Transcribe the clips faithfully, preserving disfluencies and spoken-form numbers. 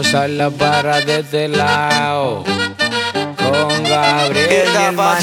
Mozart la para de este lado con Gabriel y el Manao.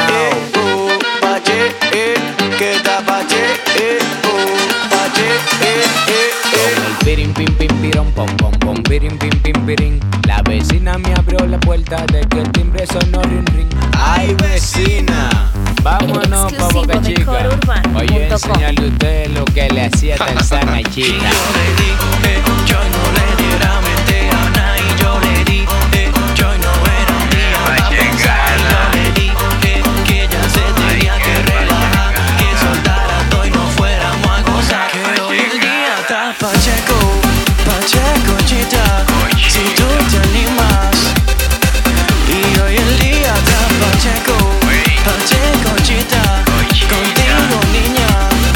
Con el pirin pim pim pirón pom pom pom pirin pim pim pirin. La vecina me abrió la puerta de que el timbre sonó ring ring. Ay vecina, vámonos pa' Boca Chica. Voy a enseñarle a usted lo que le hacía Tarzán a Chica. Yo le dije, yo no le diera mente a nadie. Yo le dije, yo no era un día pa' pensar. Yo le dije que ella se tenía que relajar, que soltara todo y no fuéramos a gozar. Que hoy el día está Pacheco, Pacheco chita, si tú te animas. Y hoy el día está Pacheco, Pacheco chita, contigo niña.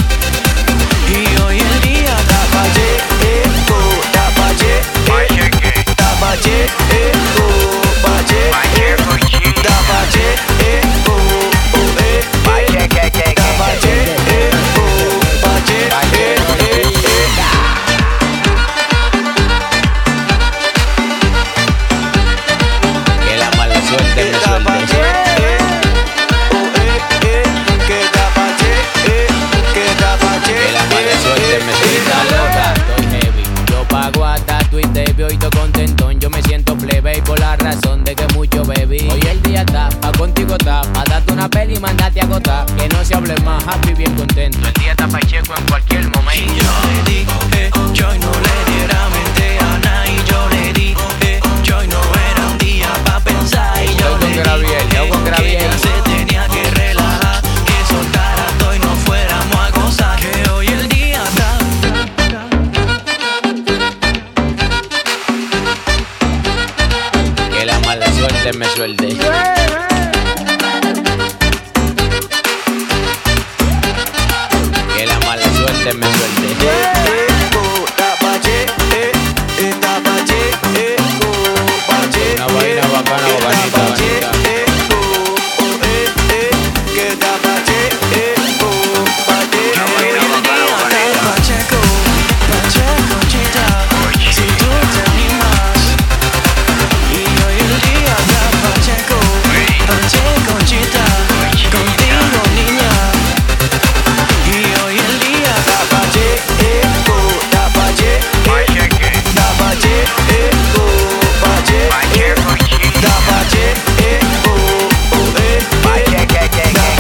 Y hoy el día está Pacheco, está Pacheco, está Pacheco, Pacheco, está Pacheco, está Pacheco, Pacheco. Que la mala suerte me suelte. Que la mala suerte me suelta loca. Estoy heavy, yo pago hasta Twitter, hoy estoy contentón. Yo me siento plebe por la razón de que mucho bebí. Hoy el día está, pa' contigo está, pa' darte una peli y mandarte a agotar. Que no se hable más, happy, bien contento. El día está Pacheco en cualquier momento. Y yo le dije, yo no le diera mente a nadie. Yo le dije, yo no era un día pa' pensar. Y yo Estoy con le Graviel, dije yo con que Graviel. ella se tenía que relajar, que soltara todo y no fuéramos a gozar. Que hoy el día está. Que la mala suerte me suelte. Que la mala suerte me suelte. Una vaina bacana, bacanita, bacanita. Pacheco, Pacheco chita, si tú te animas. Y hoy el día está Pacheco, Pacheco chita, contigo niña. Y hoy el día está Pacheco, está Pacheco, está Pacheco, Pacheco, está Pacheco, está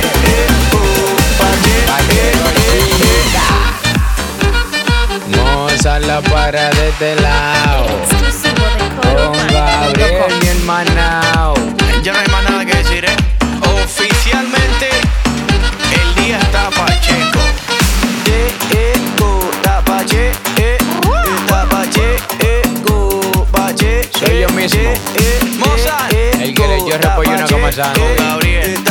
Pacheco, Mozart la para de este lado con Gabriel y el Manao. Ya no hay más nada que decir, ¿eh? Oficialmente, el día está Pacheco. Pacheco, está Pacheco, está Pacheco, Pacheco. Soy yo mismo, Mozart, el que le dio repollo una Pacheco, comazán. Gabriel.